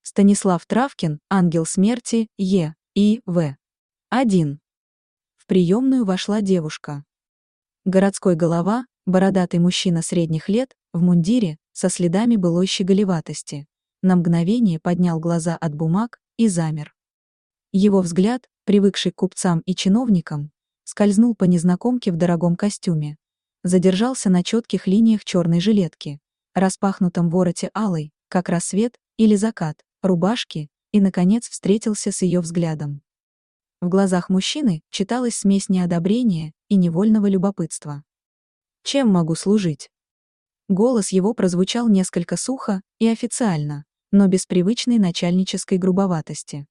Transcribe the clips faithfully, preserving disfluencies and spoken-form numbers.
Станислав Травкин, ангел смерти, Е. И. В. один. В приемную вошла девушка. Городской голова, бородатый мужчина средних лет, в мундире, со следами былой щеголеватости. На мгновение поднял глаза от бумаг и замер. Его взгляд, привыкший к купцам и чиновникам, скользнул по незнакомке в дорогом костюме. Задержался на четких линиях черной жилетки, распахнутом вороте алой, как рассвет или закат, рубашки, и, наконец, встретился с ее взглядом. В глазах мужчины читалась смесь неодобрения и невольного любопытства. «Чем могу служить?» Голос его прозвучал несколько сухо и официально, но без привычной начальнической грубоватости.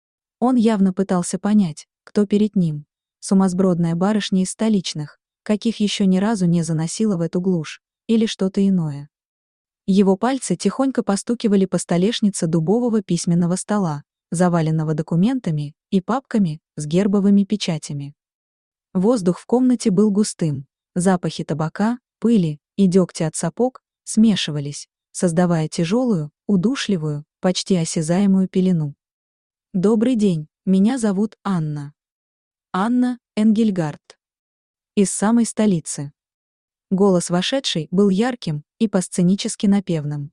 Он явно пытался понять, кто перед ним. Сумасбродная барышня из столичных, каких еще ни разу не заносила в эту глушь, или что-то иное. Его пальцы тихонько постукивали по столешнице дубового письменного стола, заваленного документами и папками с гербовыми печатями. Воздух в комнате был густым, запахи табака, пыли и дегтя от сапог смешивались, создавая тяжелую, удушливую, почти осязаемую пелену. «Добрый день, меня зовут Анна. Анна Энгельгард. Из самой столицы». Голос вошедшей был ярким и по-сценически напевным.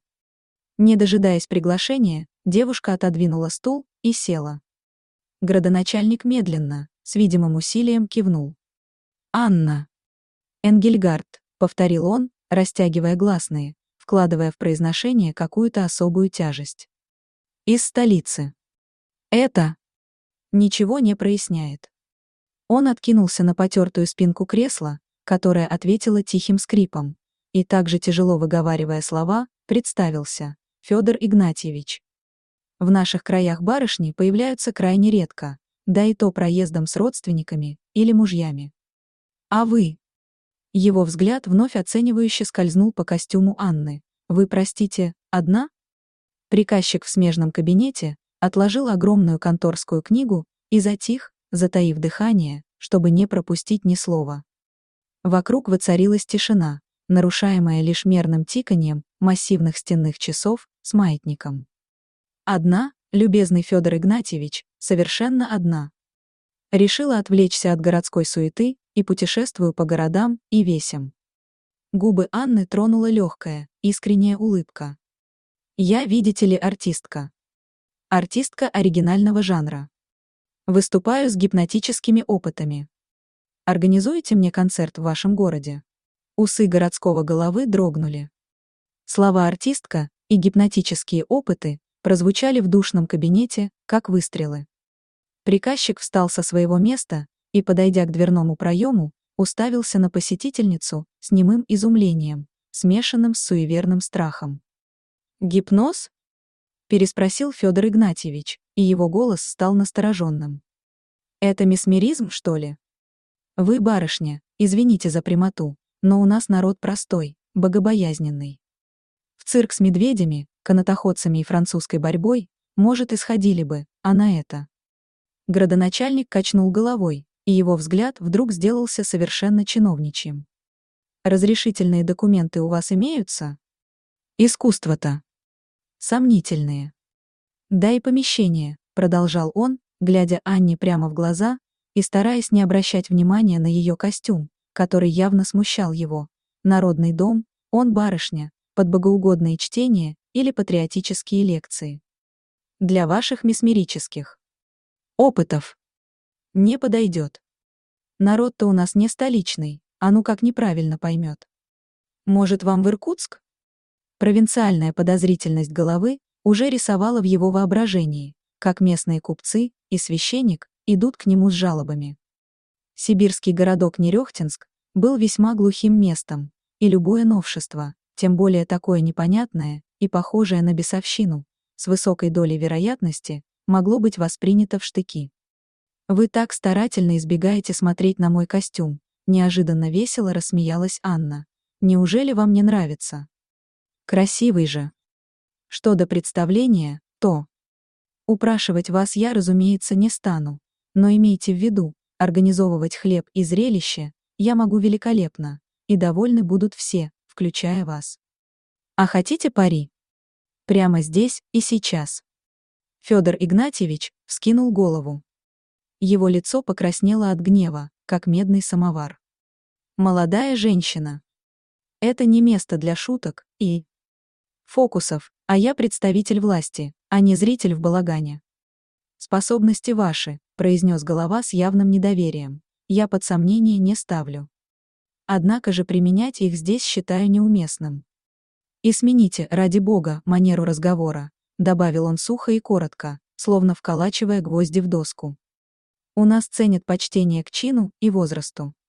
Не дожидаясь приглашения, девушка отодвинула стул и села. Градоначальник медленно, с видимым усилием кивнул. «Анна Энгельгард», — повторил он, растягивая гласные, вкладывая в произношение какую-то особую тяжесть. «Из столицы». Это ничего не проясняет. Он откинулся на потертую спинку кресла, которая ответила тихим скрипом, и также тяжело выговаривая слова, представился: Федор Игнатьевич. В наших краях барышни появляются крайне редко, да и то проездом с родственниками или мужьями. А вы? Его взгляд вновь оценивающе скользнул по костюму Анны. Вы, простите, одна? Приказчик в смежном кабинете отложил огромную конторскую книгу и затих, затаив дыхание, чтобы не пропустить ни слова. Вокруг воцарилась тишина, нарушаемая лишь мерным тиканьем массивных стенных часов с маятником. Одна, любезный Федор Игнатьевич, совершенно одна. Решила отвлечься от городской суеты и путешествую по городам и весям. Губы Анны тронула легкая, искренняя улыбка. Я, видите ли, артистка. Артистка оригинального жанра. Выступаю с гипнотическими опытами. Организуете мне концерт в вашем городе? Усы городского головы дрогнули. Слова «артистка» и «гипнотические опыты» прозвучали в душном кабинете, как выстрелы. Приказчик встал со своего места и, подойдя к дверному проему, уставился на посетительницу с немым изумлением, смешанным с суеверным страхом. «Гипноз?» — переспросил Федор Игнатьевич, и его голос стал настороженным. «Это месмеризм, что ли? Вы, барышня, извините за прямоту, но у нас народ простой, богобоязненный. В цирк с медведями, канатоходцами и французской борьбой, может, исходили бы, а на это». Градоначальник качнул головой, и его взгляд вдруг сделался совершенно чиновничьим. «Разрешительные документы у вас имеются? Искусство-то сомнительные. Да и помещение», — продолжал он, глядя Анне прямо в глаза и стараясь не обращать внимания на ее костюм, который явно смущал его. Народный дом, он барышня, под богоугодные чтения или патриотические лекции. Для ваших месмерических опытов не подойдет. Народ-то у нас не столичный, а ну как неправильно поймет. Может, вам в Иркутск? Провинциальная подозрительность головы уже рисовала в его воображении, как местные купцы и священник идут к нему с жалобами. Сибирский городок Нерехтинск был весьма глухим местом, и любое новшество, тем более такое непонятное и похожее на бесовщину, с высокой долей вероятности, могло быть воспринято в штыки. «Вы так старательно избегаете смотреть на мой костюм», — неожиданно весело рассмеялась Анна. «Неужели вам не нравится? Красивый же. Что до представления, то... Упрашивать вас я, разумеется, не стану, но имейте в виду, организовывать хлеб и зрелище я могу великолепно, и довольны будут все, включая вас. А хотите пари? Прямо здесь и сейчас. Федор Игнатьевич вскинул голову. Его лицо покраснело от гнева, как медный самовар. Молодая женщина. Это не место для шуток и фокусов, а я представитель власти, а не зритель в балагане. Способности ваши, произнес голова с явным недоверием, я под сомнение не ставлю. Однако же применять их здесь считаю неуместным. И смените, ради бога, манеру разговора, добавил он сухо и коротко, словно вколачивая гвозди в доску. У нас ценят почтение к чину и возрасту.